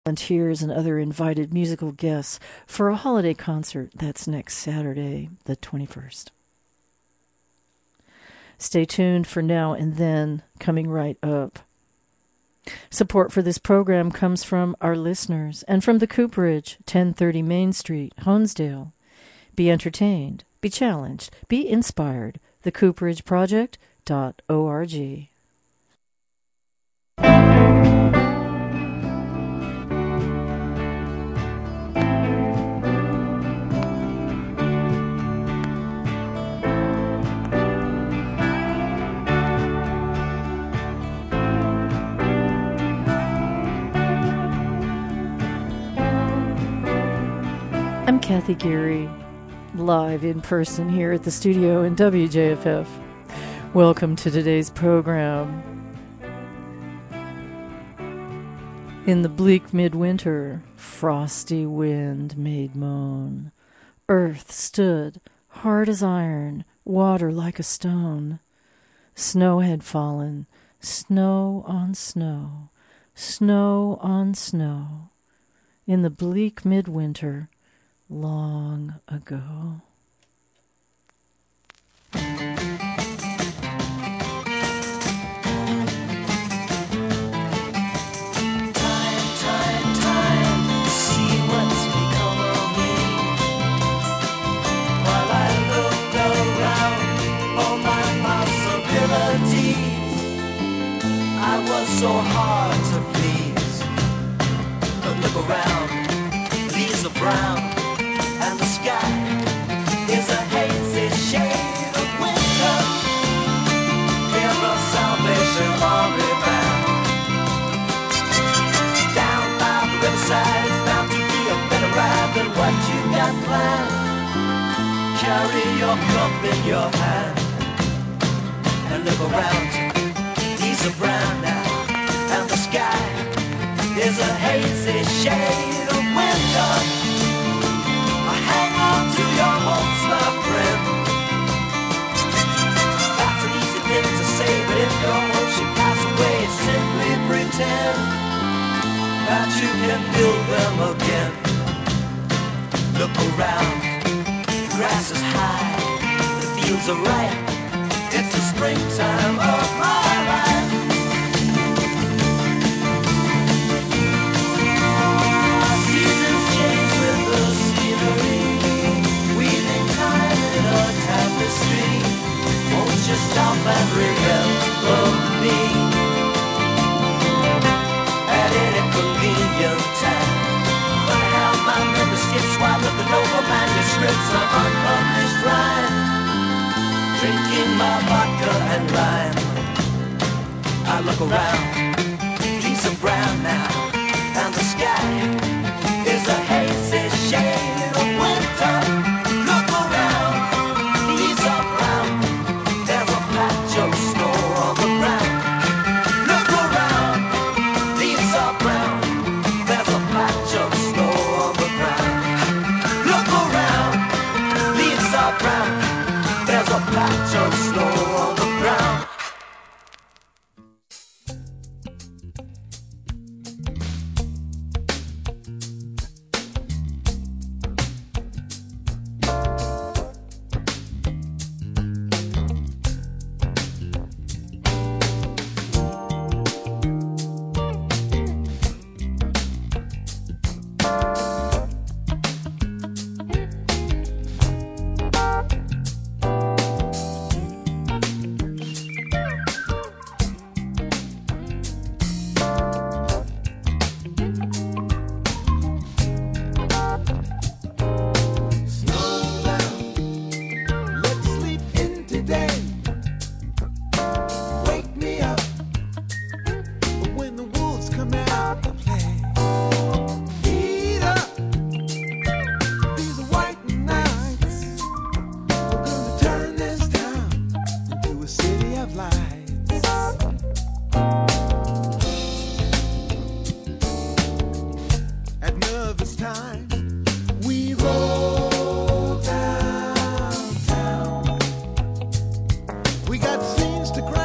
volunteers and other invited musical guests for a holiday concert that's next Saturday, the 21st. Stay tuned for Now and Then, coming right up. Support for this program comes from our listeners and from the Cooperage, 1030 Main Street, Honesdale. Be entertained, be challenged, be inspired. thecooperage.org. I'm Kathy Geary, live in person here at the studio in WJFF. Welcome to today's program. In the bleak midwinter, frosty wind made moan. Earth stood hard as iron, water like a stone. Snow had fallen, snow on snow, snow on snow. In the bleak midwinter, long ago. So hard to please, but look around, leaves are brown, and the sky is a hazy shade of winter. Hear the Salvation Army band. Down by the riverside, it's bound to be a better ride than what you got planned. Carry your cup in your hand and look around you. Leaves are brown now, and the sky is a hazy shade of winter. Hang on to your hopes, my friend. That's an easy thing to say, but if your hopes should pass away, simply pretend that you can build them again. Look around, the grass is high, the fields are ripe. It's the springtime of my life. Seasons change with the scenery, weaving time in a tapestry. Won't you stop and remember me at any convenient time? But I have my memory skips while looking over manuscripts of unpublished rhyme, drinking my vodka and lime. I look around, leaves are brown now, and the sky is a hazy shade of winter. Look around, leaves are brown, there's a patch of snow on the ground. Look around, leaves are brown, there's a patch of snow on the ground. Look around, leaves are brown, there's a patch of snow on the ground.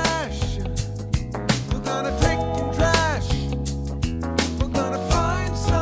Find some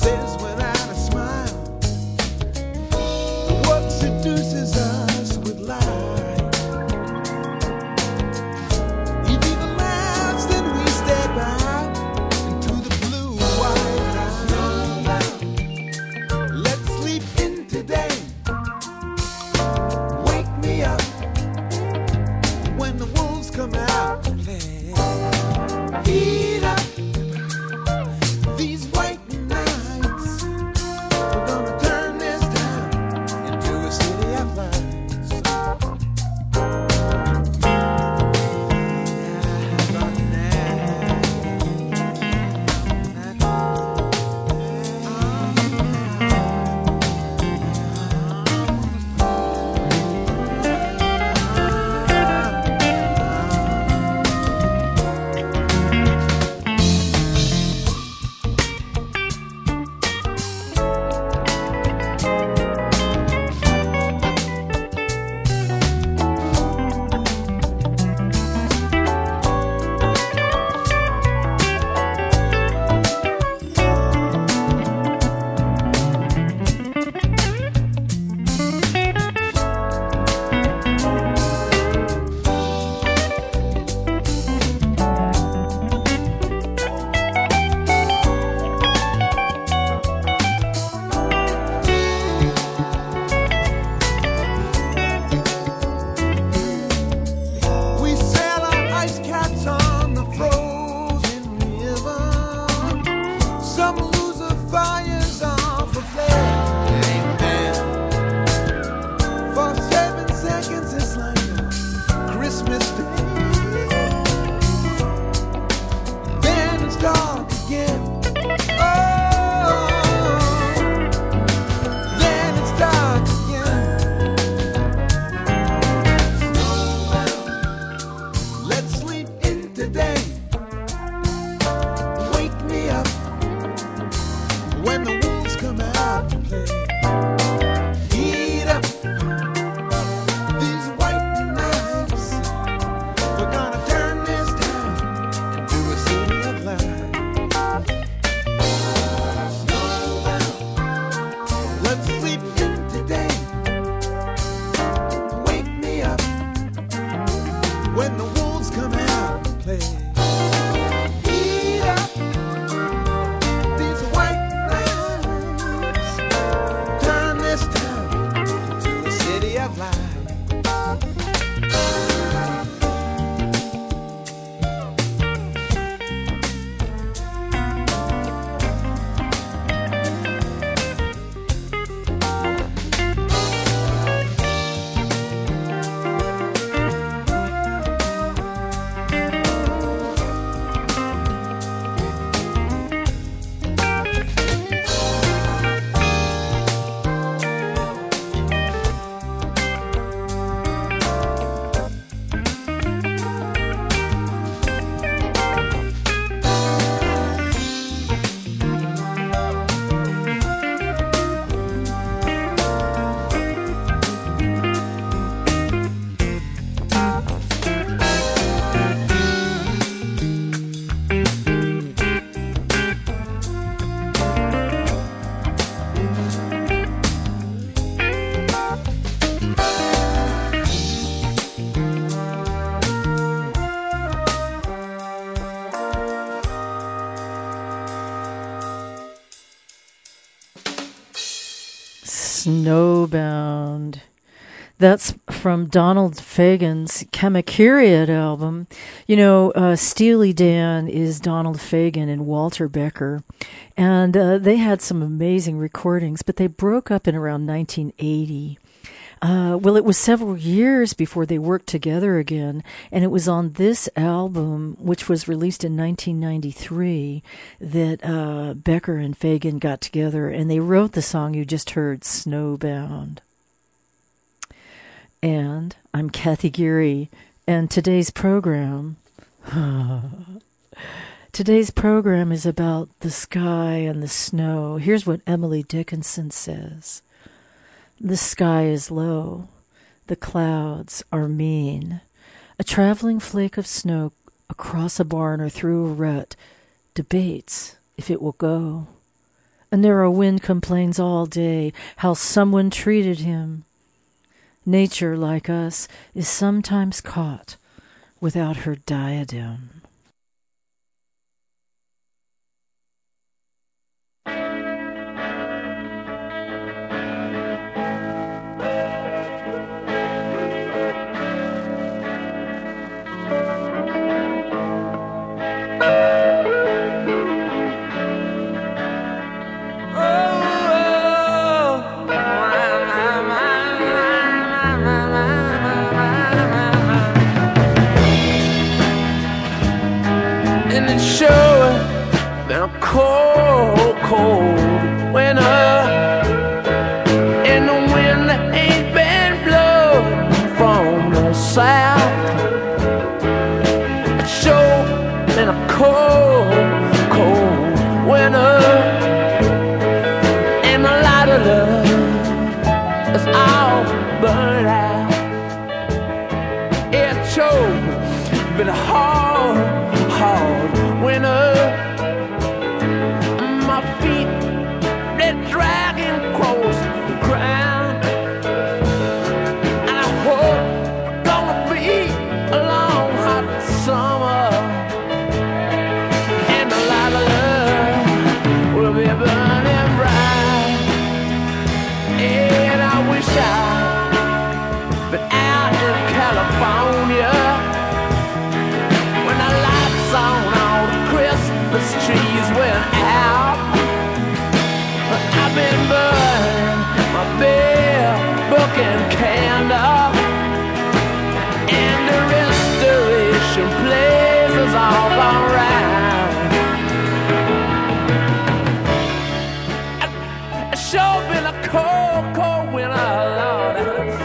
Snowbound. That's from Donald Fagen's Kamikeriad album. You know, Steely Dan is Donald Fagen and Walter Becker. And they had some amazing recordings, but they broke up in around 1980. Well, it was several years before they worked together again, and it was on this album, which was released in 1993, that Becker and Fagen got together, and they wrote the song you just heard, Snowbound. And I'm Kathy Geary, and today's program is about the sky and the snow. Here's what Emily Dickinson says. The sky is low, the clouds are mean. A traveling flake of snow across a barn or through a rut debates if it will go. A narrow wind complains all day how someone treated him. Nature, like us, is sometimes caught without her diadem. Been a cold, cold winter, and the wind that ain't been blowing from the south. It's sure been a cold, cold winter, and the light of love is all burned out. It's sure been a hard, hard winter. Trees went out. I've been burning my bare book and candle, and the restoration place is all gone round. It's sure been a cold, cold winter, Lord.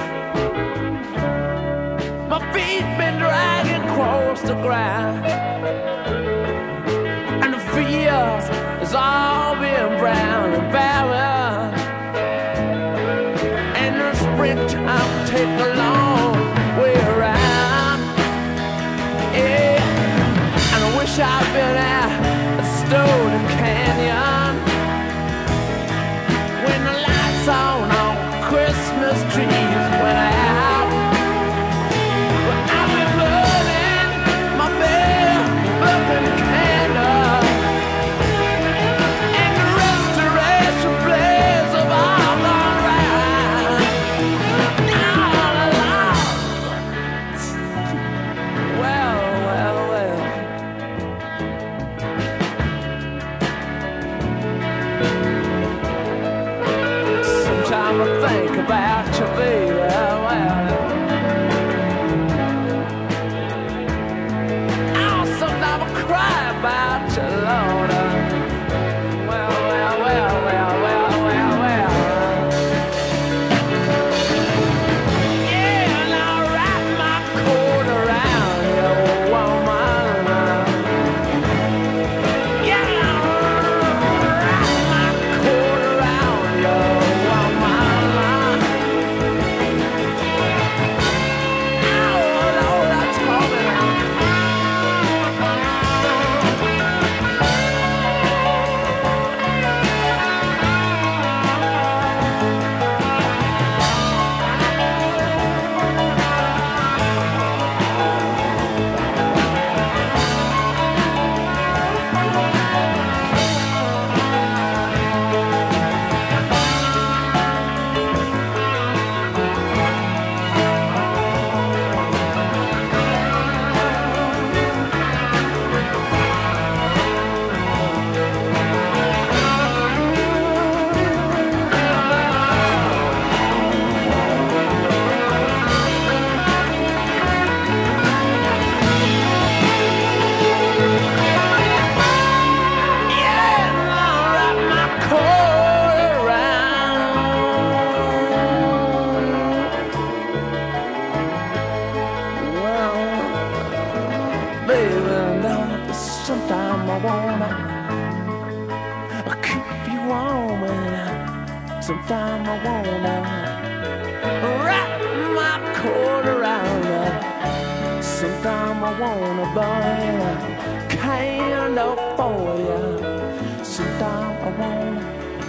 My feet been dragging across the ground. It's all been brown and barren, and the springtime take a long way around. Yeah, and I wish I'd been at Stone Canyon when the lights on Christmas trees went out. But I've been burning my bare burning candle. Think about you, baby. Oh, sometimes I cry about you, Lord. Yeah, and I'll wrap my coat around you, woman. Yeah, I'll wrap my coat around you, woman. Sometimes I wanna wrap my coat around you. Sometimes I wanna burn a candle for you. Sometimes I wanna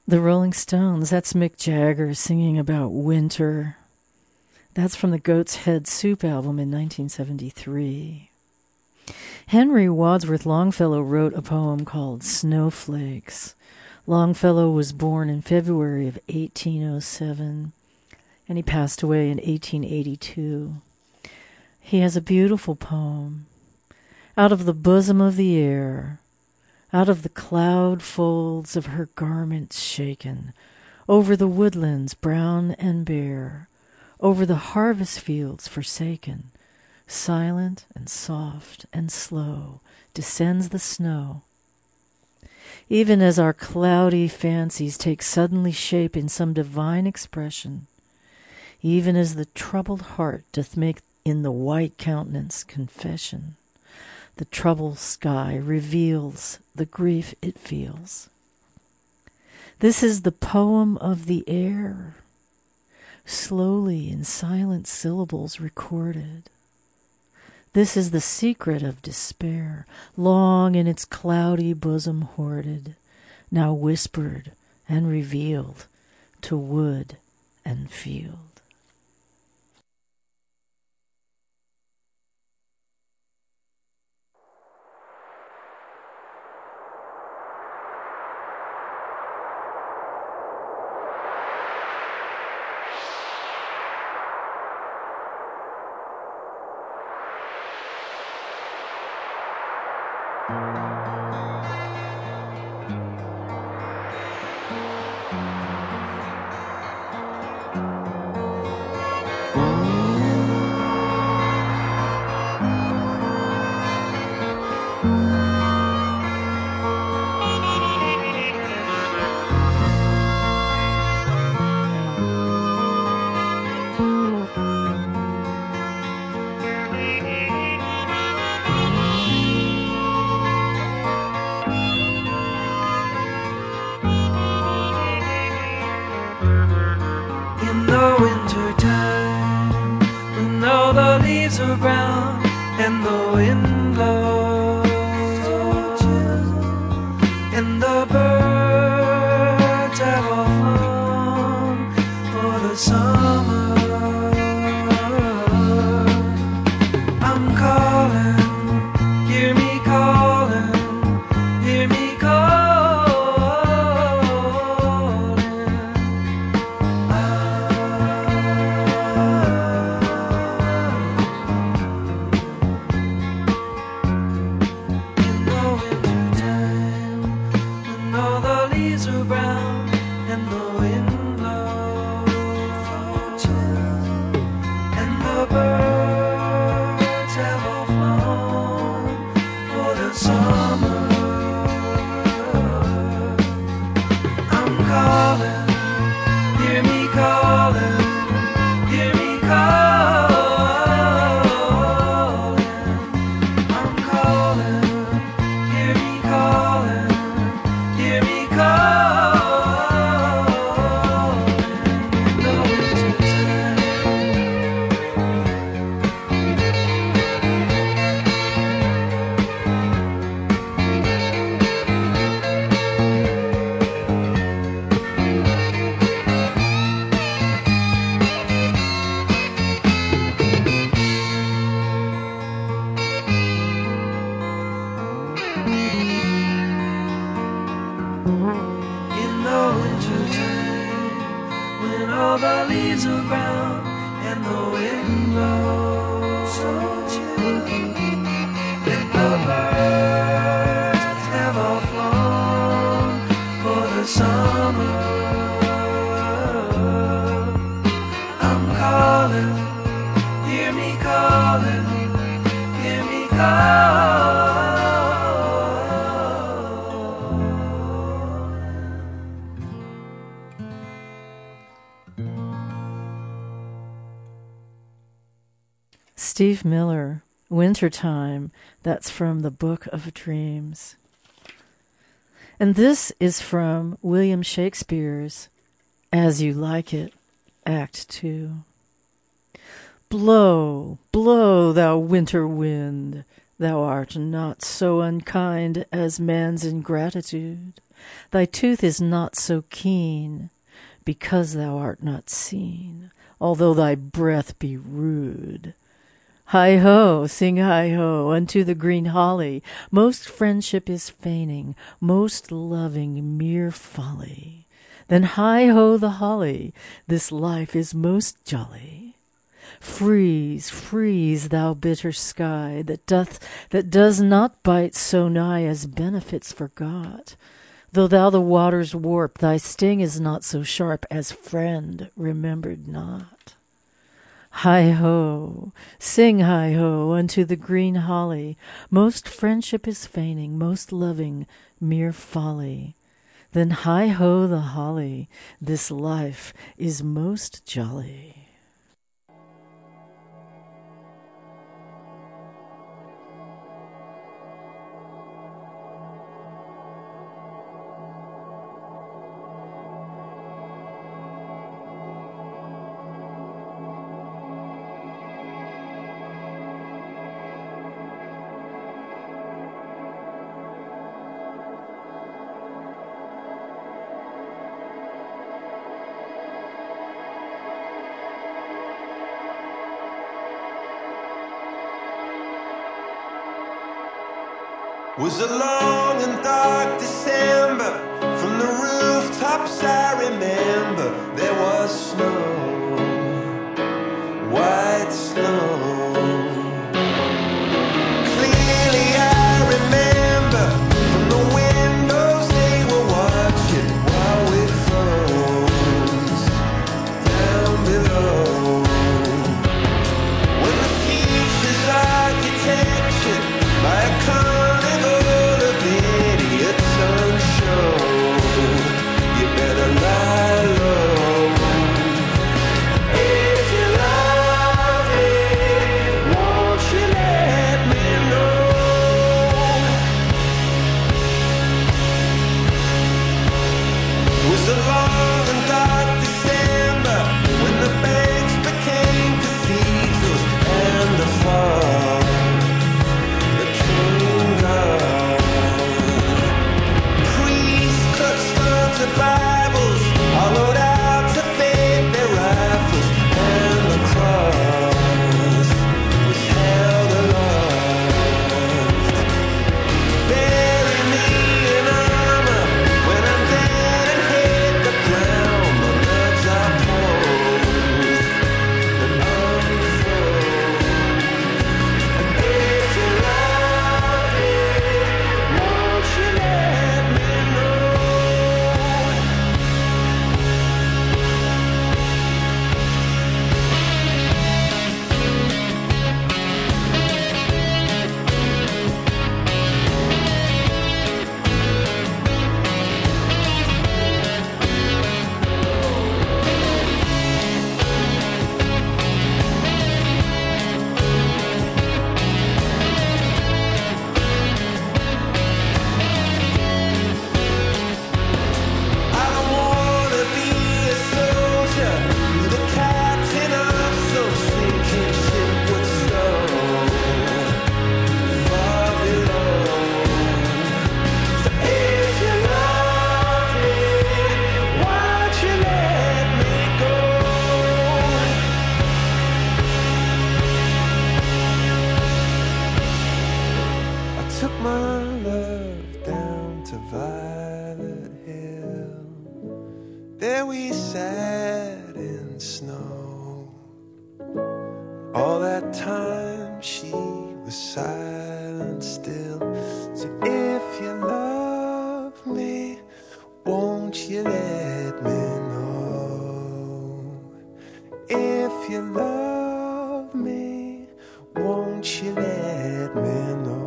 The Rolling Stones, that's Mick Jagger singing about winter. That's from the Goat's Head Soup album in 1973. Henry Wadsworth Longfellow wrote a poem called Snowflakes. Longfellow was born in February of 1807, and he passed away in 1882. He has a beautiful poem. Out of the bosom of the air, out of the cloud folds of her garments shaken, over the woodlands brown and bare, over the harvest fields forsaken, silent and soft and slow descends the snow. Even as our cloudy fancies take suddenly shape in some divine expression, even as the troubled heart doth make in the white countenance confession, the troubled sky reveals the grief it feels. This is the poem of the air, slowly in silent syllables recorded. This is the secret of despair, long in its cloudy bosom hoarded, now whispered and revealed to wood and field. Steve Miller, Wintertime, that's from the Book of Dreams. And this is from William Shakespeare's As You Like It, Act 2. Blow, blow, thou winter wind, thou art not so unkind as man's ingratitude. Thy tooth is not so keen, because thou art not seen, although thy breath be rude. Hi-ho, sing hi-ho, unto the green holly. Most friendship is feigning, most loving mere folly. Then hi-ho the holly, this life is most jolly. Freeze, freeze, thou bitter sky, that does not bite so nigh as benefits forgot. Though thou the waters warp, thy sting is not so sharp as friend remembered not. Hi-ho, sing hi-ho, unto the green holly. Most friendship is feigning, most loving mere folly. Then hi-ho the holly, this life is most jolly. Was a long and dark December. From the rooftops I remember there was snow, white snow. Clearly I remember from the windows they were watching while we froze down below. When the future's architecture by a carnival of idiots on show, you better lie low. If you love me, won't you let me know? It was a long and dark December when the banks became cathedrals and the fog that came down. Priests clutched onto Bibles, hollowed out to fit their rifles, and the cross was held aloft. Bury me in armor when I'm dead and hit the ground. My nerves are posed and unfroze. If you love me, won't you let me know? I don't wanna be a soldier, be the captain of some sinking ship with snow far below. So if you love me, won't you let me go? I took my love down to Violet Hill. There we sat in snow. All that time she was silent still. So if you love me, won't you let me know? If you love me, won't you let me know?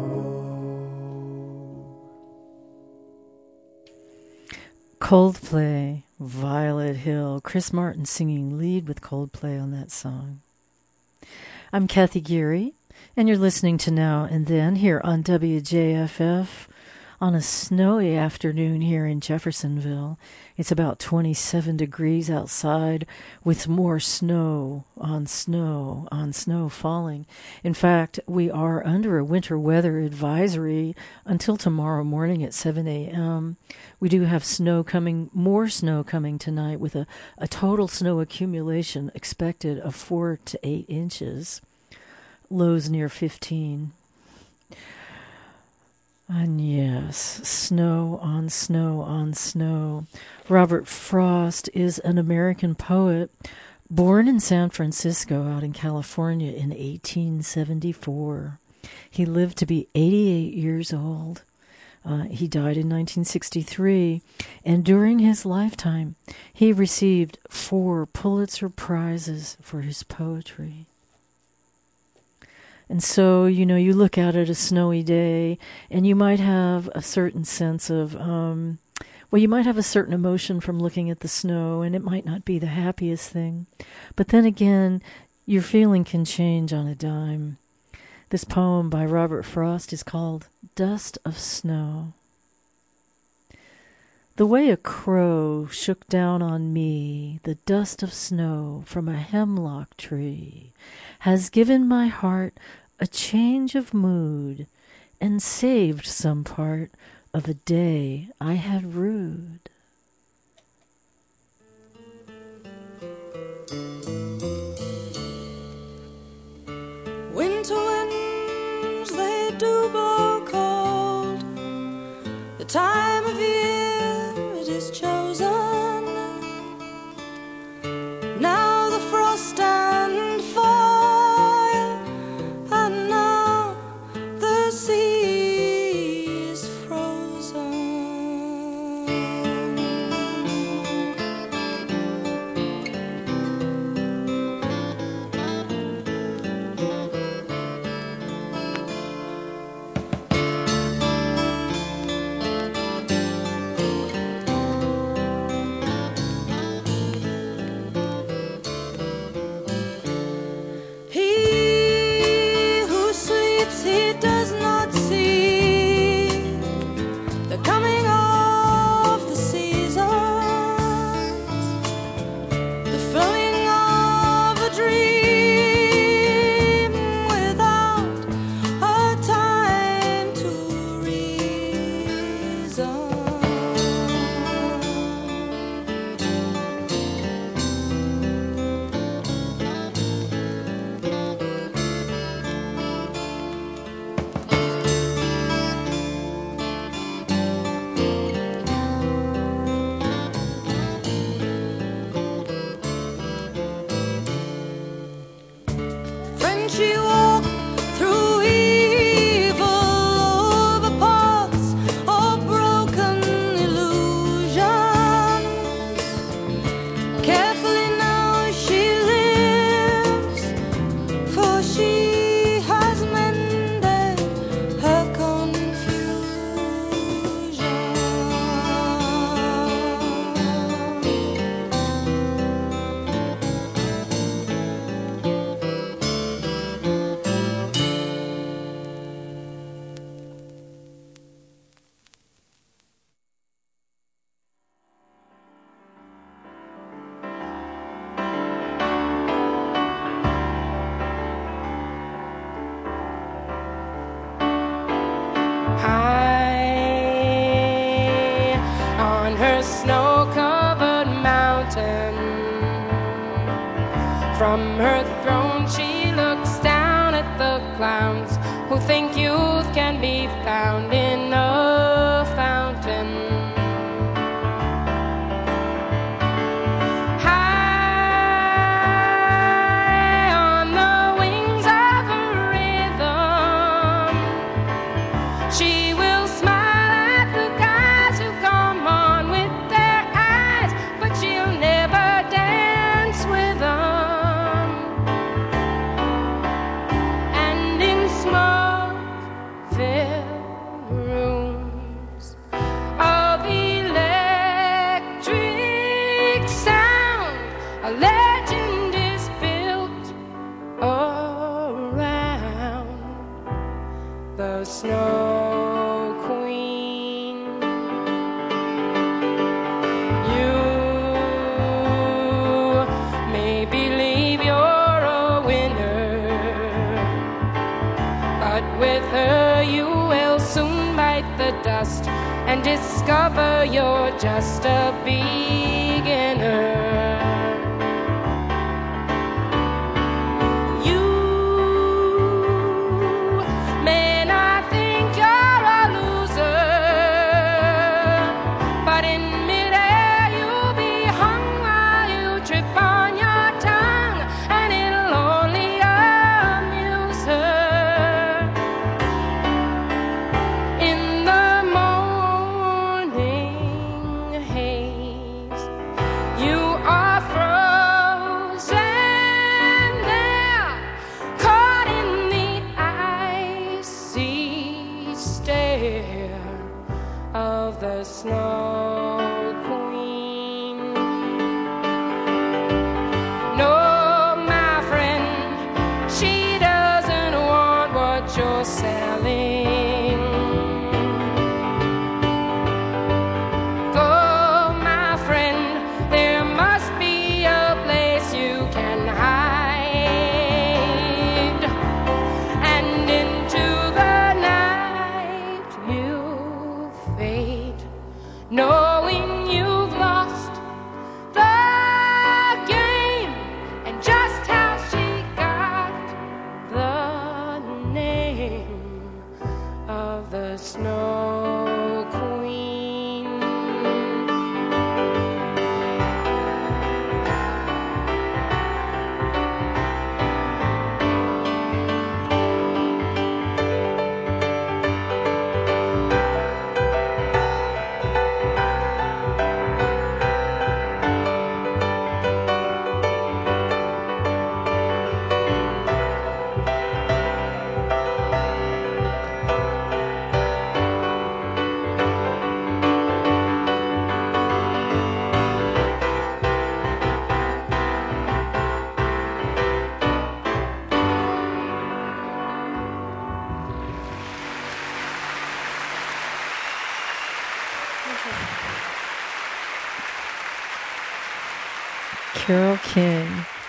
Coldplay, Violet Hill. Chris Martin singing lead with Coldplay on that song. I'm Kathy Geary, and you're listening to Now and Then here on WJFF on a snowy afternoon here in Jeffersonville. It's about 27 degrees outside with more snow on snow on snow falling. In fact, we are under a winter weather advisory until tomorrow morning at 7 a.m. We do have more snow coming tonight with a total snow accumulation expected of 4 to 8 inches. Lows near 15. And yes, snow on snow on snow. Robert Frost is an American poet born in San Francisco out in California in 1874. He lived to be 88 years old. He died in 1963, and during his lifetime, he received 4 Pulitzer Prizes for his poetry. And so, you know, you look out at a snowy day, and you might have a certain sense of, you might have a certain emotion from looking at the snow, and it might not be the happiest thing. But then again, your feeling can change on a dime. This poem by Robert Frost is called Dust of Snow. The way a crow shook down on me the dust of snow from a hemlock tree has given my heart a change of mood and saved some part of a day I had rued. Winter winds, they do blow cold. The time of year it is chosen. Now the frost and fire, and now the sea is frozen. He who sleeps, he does not see the coming of the seasons, the filling of a dream without a time to reason. Friend, she walked through evil over paths of broken illusions. Carefully now she lives, for she has mended her confusion. High on her snow-covered mountain, from her throne she looks down at the clowns who think youth can be found in a fountain. High on the wings of a rhythm, she will smile at the guys who come on with their eyes, but she'll never dance with them. And in smoke-filled rooms discover you're just a beginner. You may not think you're a loser, but in midair you'll be hung while you trip on your tongue, and it'll only amuse her. In the morning haze, you are frozen there, caught in the icy stare of the Snow Queen. No, my friend, she doesn't want what you're selling. Go, my friend, there must be a place you can hide, and into the night you fade, knowing you've lost the game, and just how she got the name of the Snow Queen. Carole King,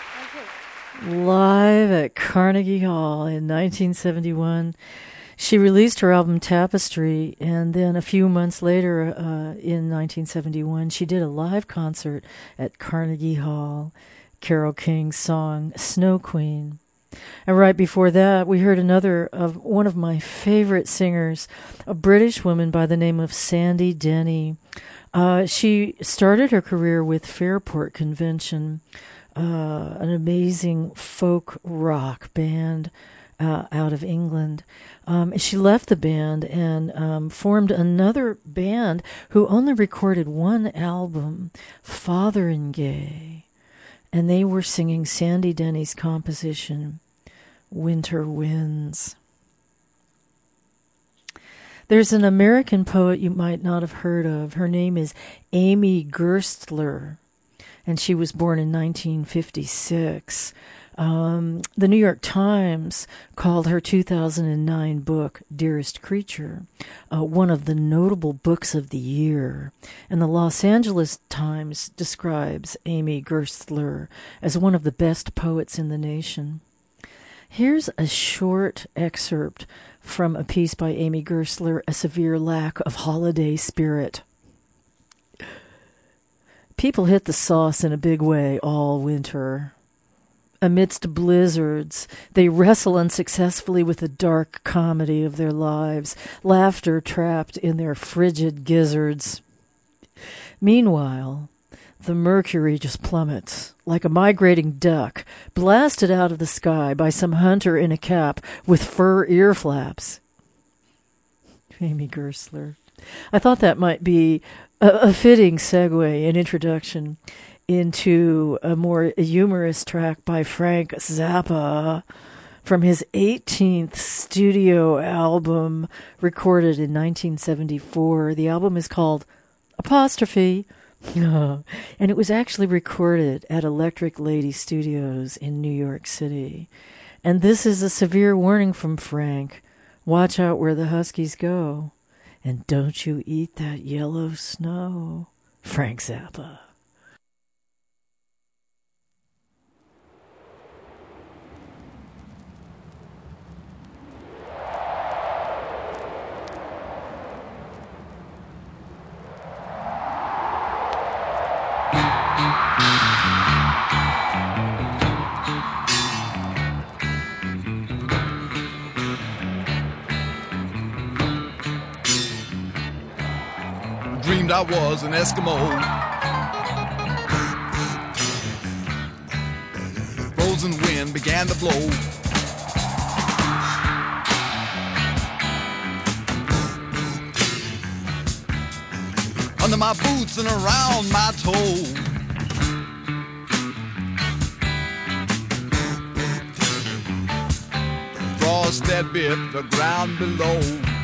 live at Carnegie Hall in 1971. She released her album Tapestry, and then a few months later, in 1971, she did a live concert at Carnegie Hall. Carole King's song Snow Queen. And right before that, we heard another of one of my favorite singers, a British woman by the name of Sandy Denny. She started her career with Fairport Convention, an amazing folk rock band out of England. She left the band and formed another band who only recorded one album, Fotheringay, and they were singing Sandy Denny's composition, Winter Winds. There's an American poet you might not have heard of. Her name is Amy Gerstler, and she was born in 1956. The New York Times called her 2009 book, Dearest Creature, one of the notable books of the year. And the Los Angeles Times describes Amy Gerstler as one of the best poets in the nation. Here's a short excerpt from a piece by Amy Gerstler, A Severe Lack of Holiday Spirit. People hit the sauce in a big way all winter. Amidst blizzards, they wrestle unsuccessfully with the dark comedy of their lives, laughter trapped in their frigid gizzards. Meanwhile, the mercury just plummets, like a migrating duck, blasted out of the sky by some hunter in a cap with fur ear flaps. Amy Gerstler. I thought that might be a fitting segue and introduction into a more humorous track by Frank Zappa from his 18th studio album recorded in 1974. The album is called Apostrophe, and it was actually recorded at Electric Lady Studios in New York City. And this is a severe warning from Frank. Watch out where the Huskies go, and don't you eat that yellow snow. Frank Zappa. I was an Eskimo. Frozen wind began to blow. Under my boots and around my toe. Frost that bit the ground below.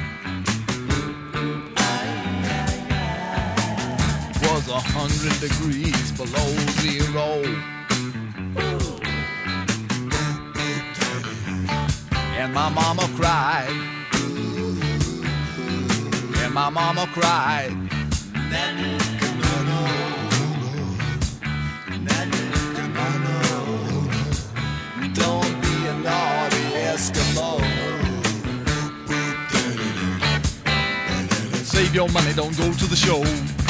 Was 100 degrees below zero. And my mama cried. And my mama cried. Don't be a naughty Eskimo. Save your money, don't go to the show.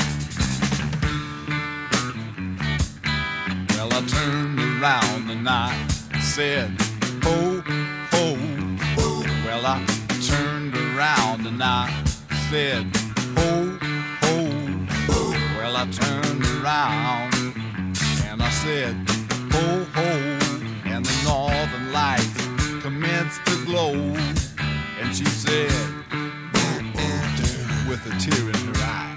Well, I turned around and I said, ho, ho, ho. Well, I turned around and I said, ho, ho, ho. Well, I turned around and I said, ho, ho. And the northern lights commenced to glow. And she said, with a tear in her eye,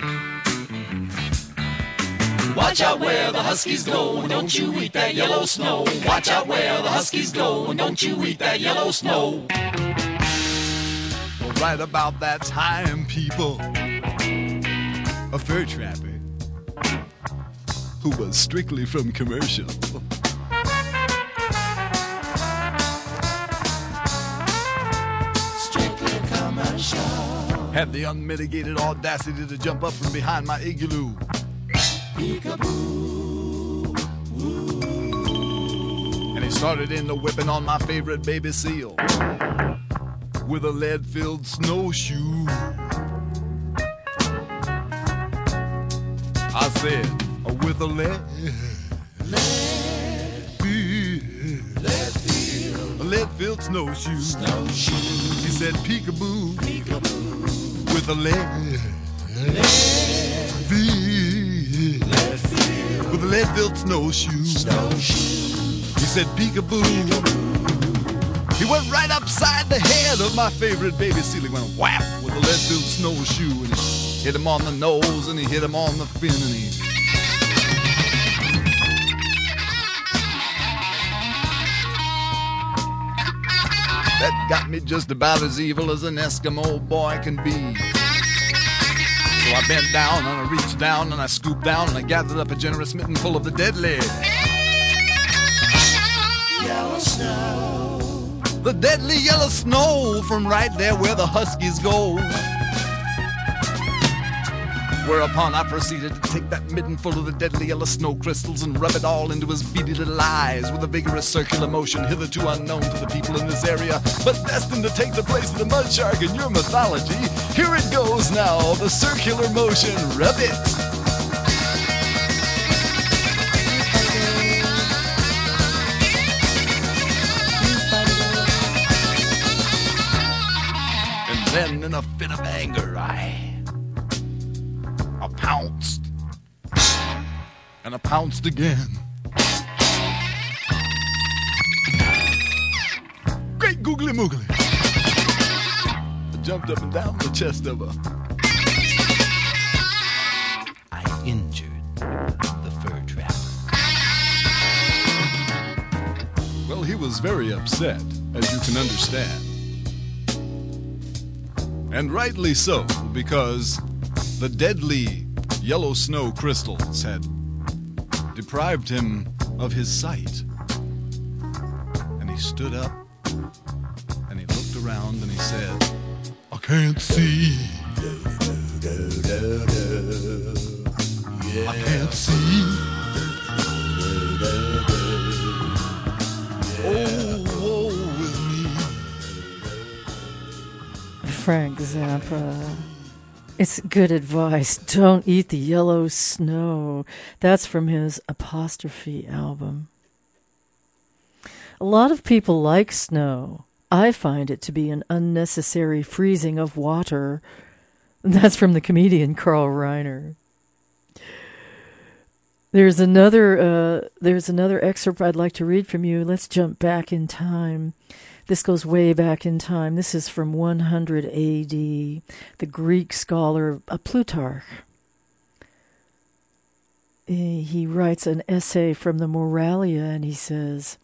watch out where the huskies go, and don't you eat that yellow snow. Watch out where the huskies go, and don't you eat that yellow snow. Well, right about that time, people, a fur trapper who was strictly from commercial had the unmitigated audacity to jump up from behind my igloo. Peekaboo. And he started in the whipping on my favorite baby seal with a lead-filled snowshoe. I said, with a lead-filled snowshoe. He said, peekaboo, peekaboo. With a with a lead-filled snowshoe. He said, peekaboo. He went right upside the head of my favorite baby seal. He went whap with a lead-filled snowshoe, and he hit him on the nose, and he hit him on the fin, and he that got me just about as evil as an Eskimo boy can be. So I bent down and I reached down and I scooped down and I gathered up a generous mitten full of the deadly yellow snow. The deadly yellow snow from right there where the huskies go. Whereupon I proceeded to take that midden full of the deadly yellow snow crystals and rub it all into his beady little eyes with a vigorous circular motion hitherto unknown to the people in this area, but destined to take the place of the mud shark in your mythology. Here it goes now, the circular motion, rub it. And then in a fit of anger, I pounced, and I pounced again. Great googly moogly. I jumped up and down the chest of her. I injured the fur trapper. Well, he was very upset, as you can understand. And rightly so, because the deadly yellow snow crystals had deprived him of his sight. And he stood up and he looked around and he said, I can't see. I can't see. Oh, woe is me. Frank Zappa. It's good advice. Don't eat the yellow snow. That's from his Apostrophe album. A lot of people like snow. I find it to be an unnecessary freezing of water. That's from the comedian Carl Reiner. There's another excerpt I'd like to read from you. Let's jump back in time. This goes way back in time. This is from 100 A.D. The Greek scholar Plutarch. He writes an essay from the Moralia, and he says,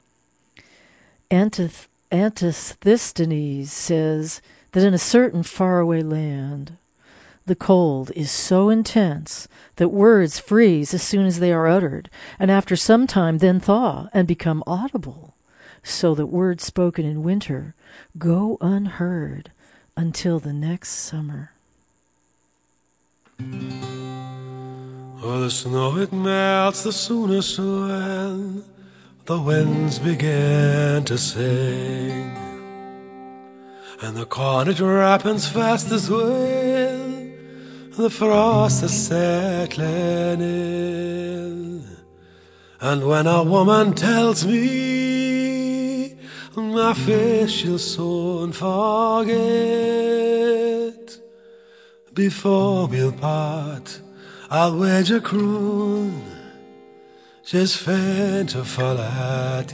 Antisthenes says that in a certain faraway land, the cold is so intense that words freeze as soon as they are uttered, and after some time then thaw and become audible, so that words spoken in winter go unheard until the next summer. Oh, the snow it melts the soonest when the winds begin to sing, and the corn it ripens fastest when the frost is settling in. And when a woman tells me my face she'll soon forget, before we'll part I'll wager croon she's faint to fall at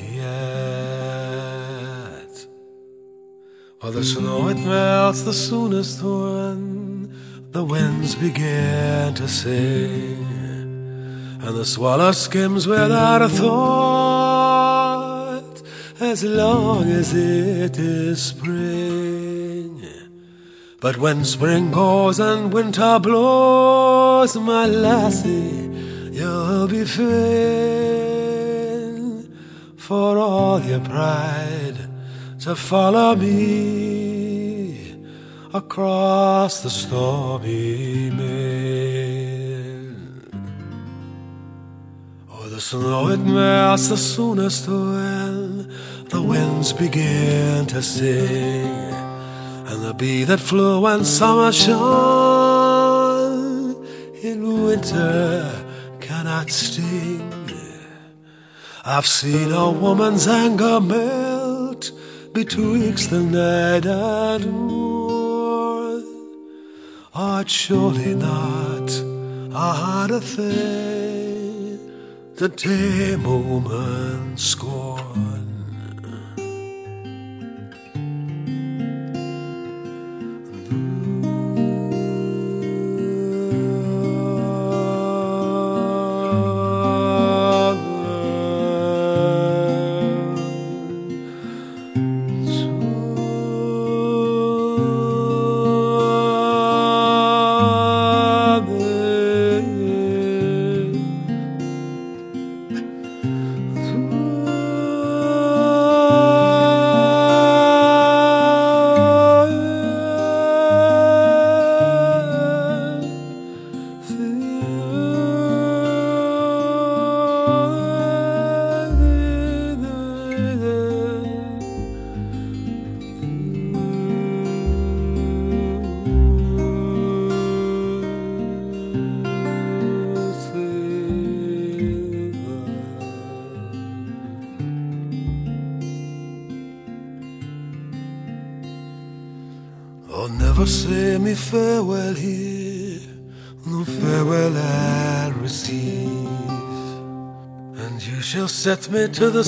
yet. For the snow it melts the soonest when the winds begin to sing, and the swallow skims without a thought as long as it is spring. But when spring goes and winter blows, my lassie, you'll be fain for all your pride to follow me across the stormy main. Oh, the snow it melts the soonest when the winds begin to sing, and the bee that flew when summer shone in winter cannot sting. I've seen a woman's anger melt betwixt the night and morn. Oh, it's surely not a harder thing to tame a woman's scorn. Oh, never say me farewell here, no farewell I'll receive, and you shall set me to the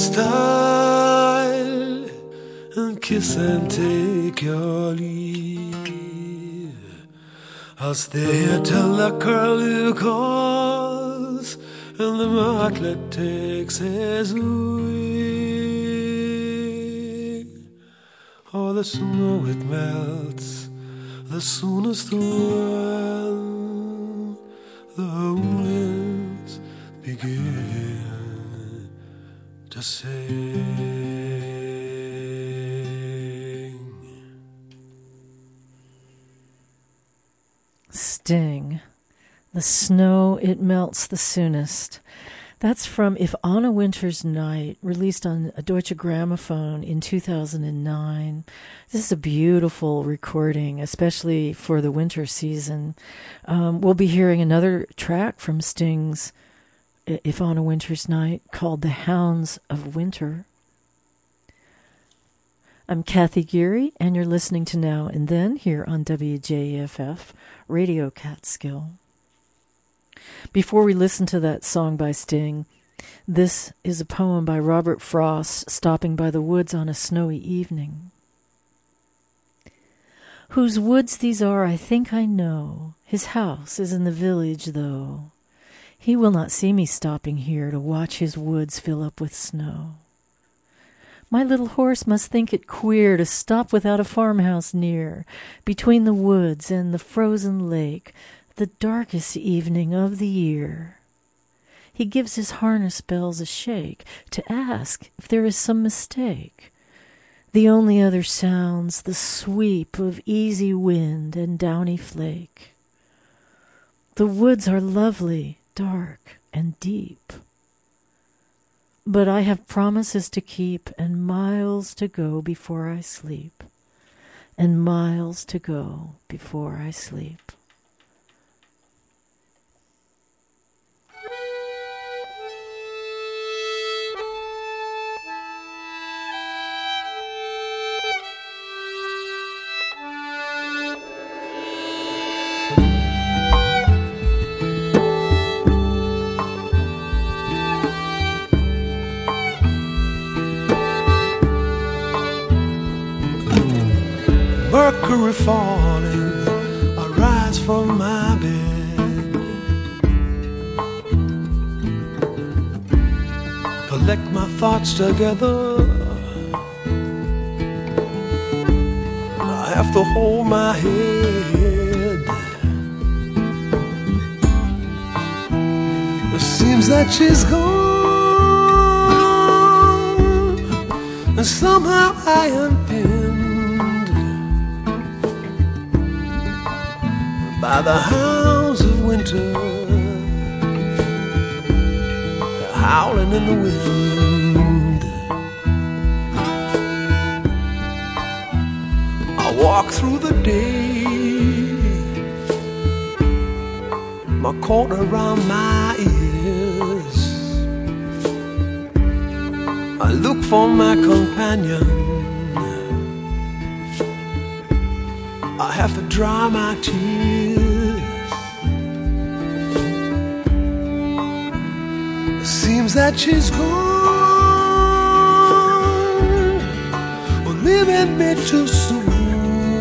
stile and kiss and take your leave. I'll stay here till the curlew calls and the martlet takes his wing. Oh, the snow it melts the soonest when the winds begin to sing. Sting. The snow it melts the soonest. That's from If on a Winter's Night, released on a Deutsche Grammophon in 2009. This is a beautiful recording, especially for the winter season. We'll be hearing another track from Sting's If on a Winter's Night called The Hounds of Winter. I'm Kathy Geary, and you're listening to Now and Then here on WJFF Radio Catskill. Before we listen to that song by Sting, this is a poem by Robert Frost, Stopping by the Woods on a Snowy Evening. Whose woods these are I think I know. His house is in the village, though. He will not see me stopping here to watch his woods fill up with snow. My little horse must think it queer to stop without a farmhouse near, between the woods and the frozen lake, the darkest evening of the year. He gives his harness bells a shake to ask if there is some mistake. The only other sounds the sweep of easy wind and downy flake. The woods are lovely, dark, and deep. But I have promises to keep and miles to go before I sleep. And miles to go before I sleep. Mercury falling, I rise from my bed, collect my thoughts together. I have to hold my head. It seems that she's gone, and somehow I am pinned by the hounds of winter, they're howling in the wind. I walk through the day, my coat around my ears. I look for my companion, I have to dry my tears. It seems that she's gone, well, leaving me too soon.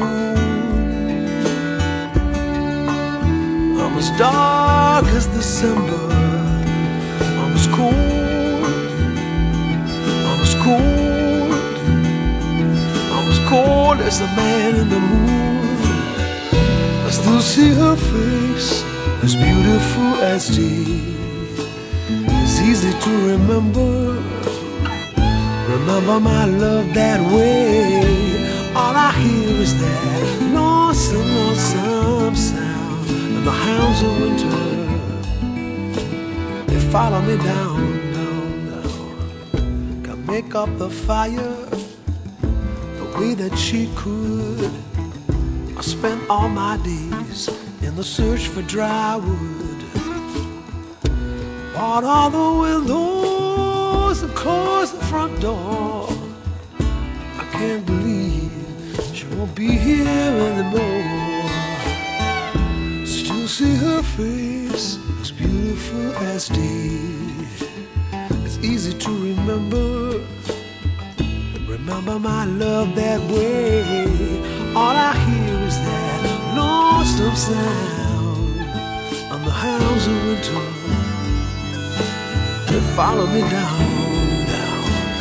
I'm as dark as December, I'm as cold, I'm as cold, I'm as cold as the man in the moon. I still see her face, as beautiful as day. It's easy to remember, remember my love that way. All I hear is that lonesome, lonesome sound, and the hounds of winter, they follow me down, down, down. Can make up the fire the way that she could. I spent all my days in the search for dry wood. Bought all the windows and closed the front door. I can't believe she won't be here anymore. Still see her face, as beautiful as day. It's easy to remember, remember my love that way. All I hear is that lonesome sound on the hounds of winter, they follow me down, down.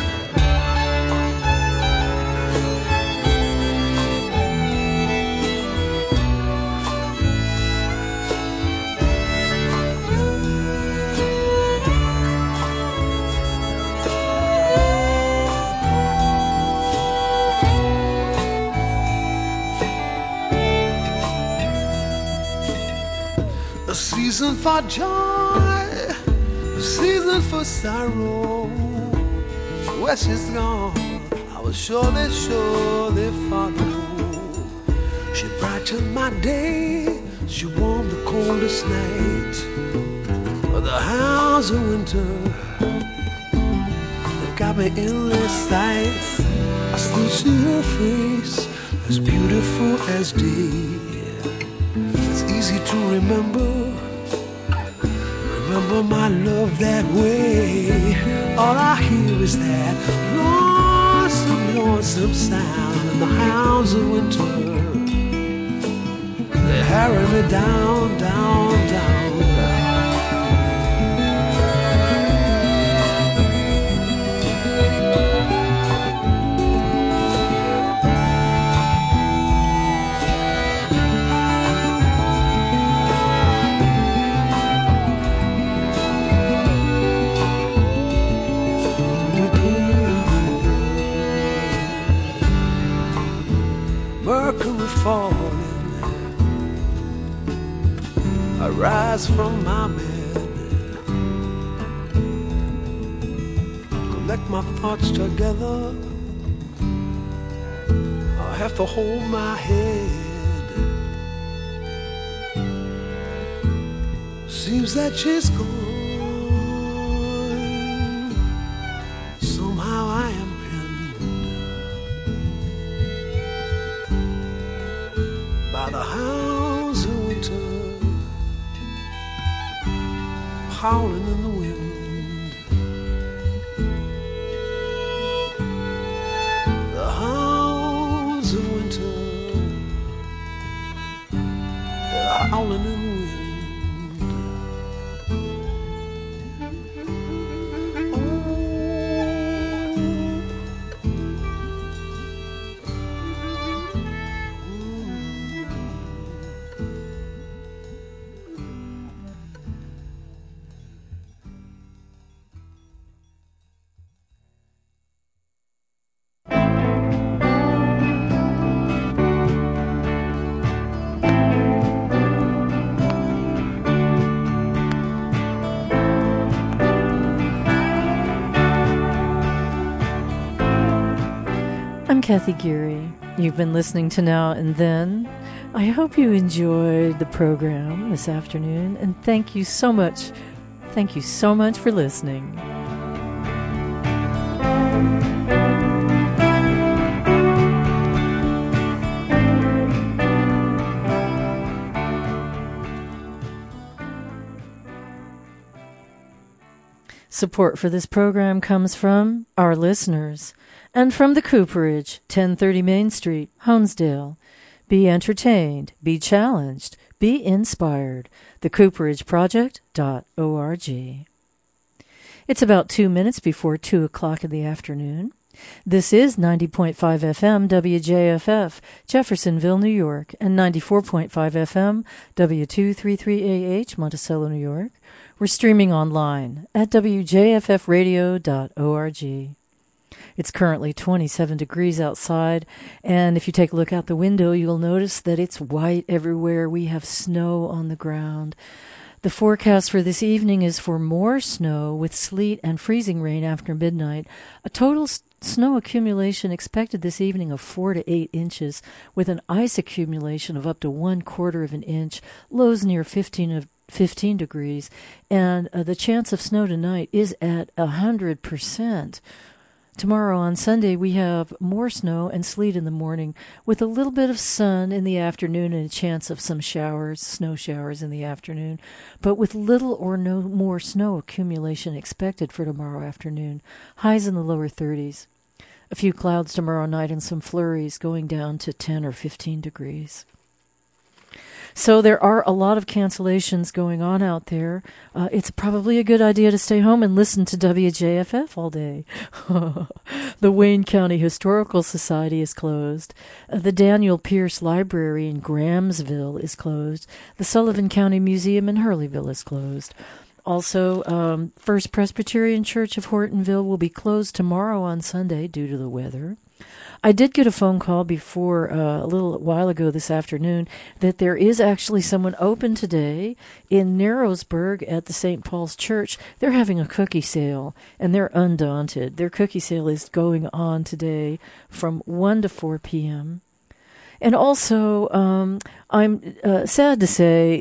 A season for joy, a season for sorrow. Where she's gone, I will surely, surely follow. She brightened my day, she warmed the coldest night. But the hounds of winter, they got me in their sights. I still see her face, as beautiful as day. It's easy to remember, remember my love that way. All I hear is that lonesome, lonesome sound, and the hounds of winter, they harry me down, down, down. Mercury falling, I rise from my bed, collect my thoughts together, I have to hold my head. Seems that she's gone, somehow I am by the hounds of winter, howling in the wind. The hounds of winter, they're howling in the wind. I'm Kathy Geary. You've been listening to Now and Then. I hope you enjoyed the program this afternoon, and thank you so much. Thank you so much for listening. Support for this program comes from our listeners and from the Cooperage, 1030 Main Street, Honesdale. Be entertained, be challenged, be inspired. TheCooperageProject.org. It's about 2 minutes before 2 o'clock in the afternoon. This is 90.5 FM WJFF, Jeffersonville, New York, and 94.5 FM W233AH, Monticello, New York. We're streaming online at wjffradio.org. It's currently 27 degrees outside, and if you take a look out the window, you'll notice that it's white everywhere. We have snow on the ground. The forecast for this evening is for more snow with sleet and freezing rain after midnight. A total snow accumulation expected this evening of 4 to 8 inches, with an ice accumulation of up to 1/4 of an inch, lows near 15 degrees, and the chance of snow tonight is at 100%. Tomorrow on Sunday, we have more snow and sleet in the morning, with a little bit of sun in the afternoon and a chance of some showers, snow showers in the afternoon, but with little or no more snow accumulation expected for tomorrow afternoon. Highs in the lower 30s. A few clouds tomorrow night and some flurries going down to 10 or 15 degrees. So there are a lot of cancellations going on out there. It's probably a good idea to stay home and listen to WJFF all day. The Wayne County Historical Society is closed. The Daniel Pierce Library in Grahamsville is closed. The Sullivan County Museum in Hurleyville is closed. Also, First Presbyterian Church of Hortonville will be closed tomorrow on Sunday due to the weather. I did get a phone call before a little while ago this afternoon that there is actually someone open today in Narrowsburg at the St. Paul's Church. They're having a cookie sale, and they're undaunted. Their cookie sale is going on today from 1 to 4 p.m. And also, I'm sad to say